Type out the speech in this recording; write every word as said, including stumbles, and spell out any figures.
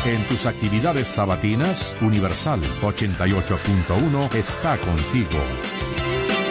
En tus actividades sabatinas, Universal ochenta y ocho punto uno está contigo.